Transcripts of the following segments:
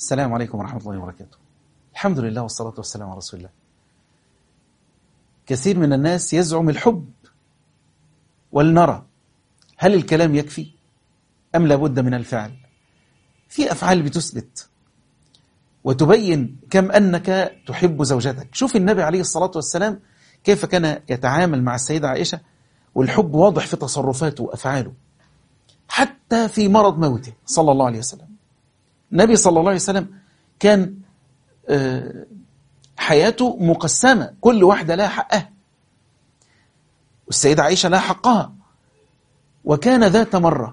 السلام عليكم ورحمة الله وبركاته. الحمد لله والصلاة والسلام على رسول الله. كثير من الناس يزعم الحب، ولنرى هل الكلام يكفي أم لابد من الفعل؟ في أفعال بتثبت وتبين كم أنك تحب زوجتك. شوف النبي عليه الصلاة والسلام كيف كان يتعامل مع السيدة عائشة، والحب واضح في تصرفاته وأفعاله حتى في مرض موته صلى الله عليه وسلم. النبي صلى الله عليه وسلم كان حياته مقسمة، كل واحدة لها حقها، والسيدة عائشة لها حقها. وكان ذات مرة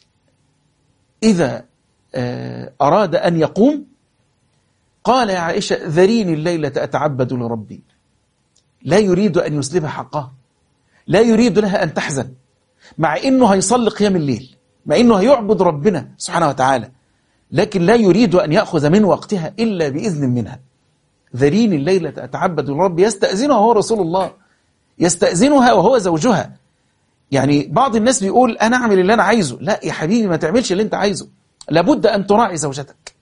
إذا أراد أن يقوم قال: يا عائشة ذريني الليلة أتعبد لربي. لا يريد أن يسلبها حقها، لا يريد لها أن تحزن، مع إنه هيصلي قيام الليل، مع إنه هيعبد ربنا سبحانه وتعالى، لكن لا يريد أن يأخذ من وقتها إلا بإذن منها. ذريني الليلة أتعبد لربي. يستأذنها هو رسول الله، يستأذنها وهو زوجها. يعني بعض الناس بيقول أنا أعمل اللي أنا عايزه. لا يا حبيبي، ما تعملش اللي أنت عايزه، لابد أن تراعي زوجتك.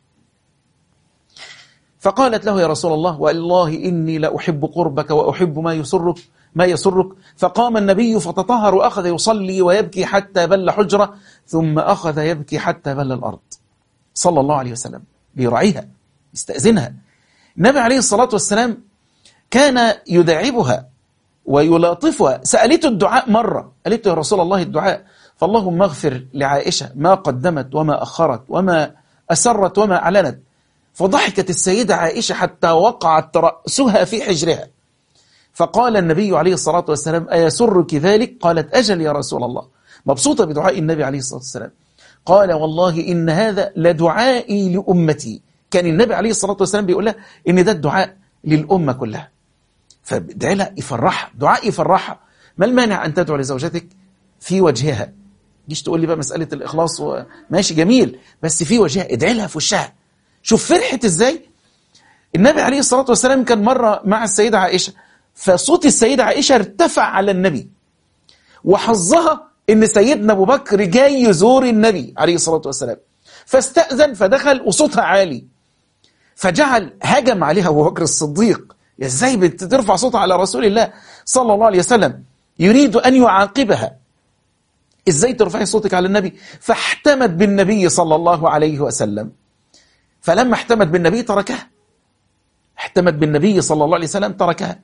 فقالت له: يا رسول الله والله إني لأحب قربك وأحب ما يسرك. فقام النبي فتطهر وأخذ يصلي ويبكي حتى بل حجرة، ثم أخذ يبكي حتى بل الأرض صلى الله عليه وسلم. بيراعيها، يستأذنها. النبي عليه الصلاة والسلام كان يداعبها ويلاطفها. سألته الدعاء مرة، قالت: يا رسول الله الدعاء، فاللهم اغفر لعائشة ما قدمت وما أخرت وما أسرت وما أعلنت. فضحكت السيدة عائشة حتى وقعت رأسها في حجرها. فقال النبي عليه الصلاة والسلام: أيسرك ذلك؟ قالت: أجل يا رسول الله. مبسوطة بدعاء النبي عليه الصلاة والسلام. قال: والله إن هذا لدعائي لأمتي. كان النبي عليه الصلاة والسلام بيقول لها إن ده الدعاء للأمة كلها. فادعي لها، يفرحها، دعاء يفرحها. ما المانع أن تدعو لزوجتك في وجهها؟ جيش تقول لي بقى مسألة الإخلاص ماشي جميل، بس في وجهها، ادعي لها في وشها. شوف فرحت إزاي. النبي عليه الصلاة والسلام كان مرة مع السيدة عائشة، فصوت السيدة عائشة ارتفع على النبي، وحظها إن سيدنا أبو بكر جاي يزور النبي عليه الصلاة والسلام، فاستأذن فدخل وصوتها عالي، فجعل هجم عليها أبو بكر الصديق: يا ازاي بترفع صوتها على رسول الله صلى الله عليه وسلم؟ يريد أن يعاقبها: ازاي ترفعي صوتك على النبي؟ فاحتمت بالنبي صلى الله عليه وسلم. فلما احتمت بالنبي تركها، احتمت بالنبي صلى الله عليه وسلم تركها.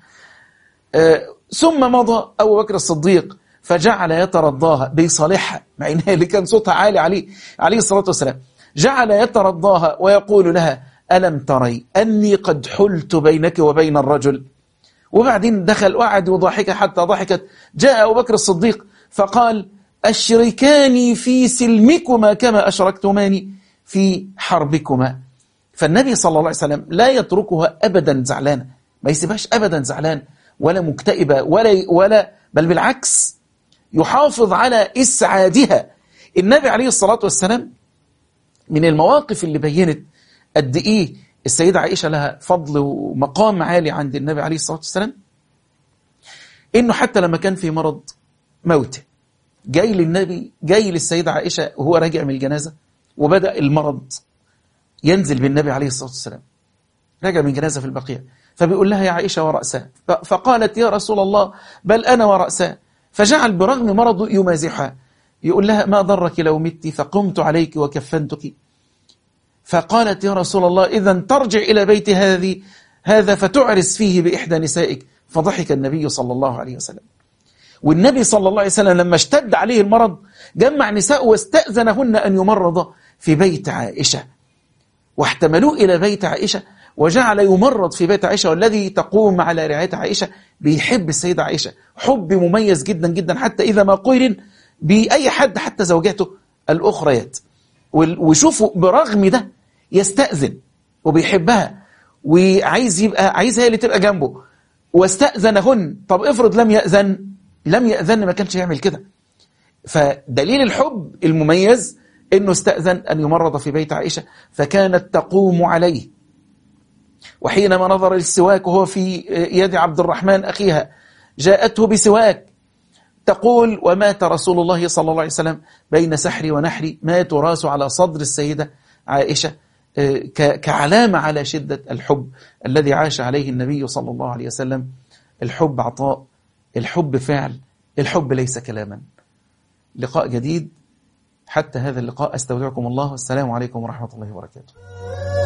ثم مضى أبو بكر الصديق فجعل يترضاها بيصالحها، مع إنها اللي كان صوتها عالي عليه الصلاة والسلام. جعل يترضاها ويقول لها: ألم تري أني قد حلت بينك وبين الرجل؟ وبعدين دخل وقعد وضحك حتى ضحكت. جاء أبو بكر الصديق فقال: أشركاني في سلمكما كما أشركتماني في حربكما. فالنبي صلى الله عليه وسلم لا يتركها أبدا زعلانة، ما يسيبهاش أبدا زعلان ولا مكتئبة ولا بل بالعكس يحافظ على إسعادها. النبي عليه الصلاة والسلام من المواقف اللي بينت قد إيه السيدة عائشة لها فضل ومقام عالي عند النبي عليه الصلاة والسلام، إنه حتى لما كان في مرض موته جاي للنبي، جاي للسيدة عائشة وهو راجع من الجنازة، وبدأ المرض ينزل بالنبي عليه الصلاة والسلام، راجع من جنازة في البقيع، فبيقول لها: يا عائشة ورأسها. فقالت: يا رسول الله بل أنا ورأسها. فجعل برغم مرضه يمازحها، يقول لها: ما ضرك لو مت فقمت عليك وكفنتك. فقالت: يا رسول الله إذن ترجع إلى بيت هذا فتعرس فيه بإحدى نسائك. فضحك النبي صلى الله عليه وسلم. والنبي صلى الله عليه وسلم لما اشتد عليه المرض جمع نساء واستأذنهن أن يمرض في بيت عائشة، واحتملوه إلى بيت عائشة، وجعل يمرض في بيت عائشة. والذي تقوم على رعاية عائشة بيحب السيدة عائشة حب مميز جدا جدا، حتى إذا ما قيرن بأي حد حتى زوجاته الأخريات. وشوفوا برغم ده يستأذن وبيحبها وعايزها هي اللي تبقى جنبه، واستأذنهن. طب افرض لم يأذن ما كانش يعمل كده. فدليل الحب المميز انه استأذن ان يمرض في بيت عائشة، فكانت تقوم عليه. وحينما نظر للسواك وهو في يد عبد الرحمن أخيها جاءته بسواك تقول: ومات رسول الله صلى الله عليه وسلم بين سحري ونحري، مات راسه على صدر السيدة عائشة كعلامة على شدة الحب الذي عاش عليه النبي صلى الله عليه وسلم. الحب عطاء، الحب فعل، الحب ليس كلاما. لقاء جديد، حتى هذا اللقاء أستودعكم الله، والسلام عليكم ورحمة الله وبركاته.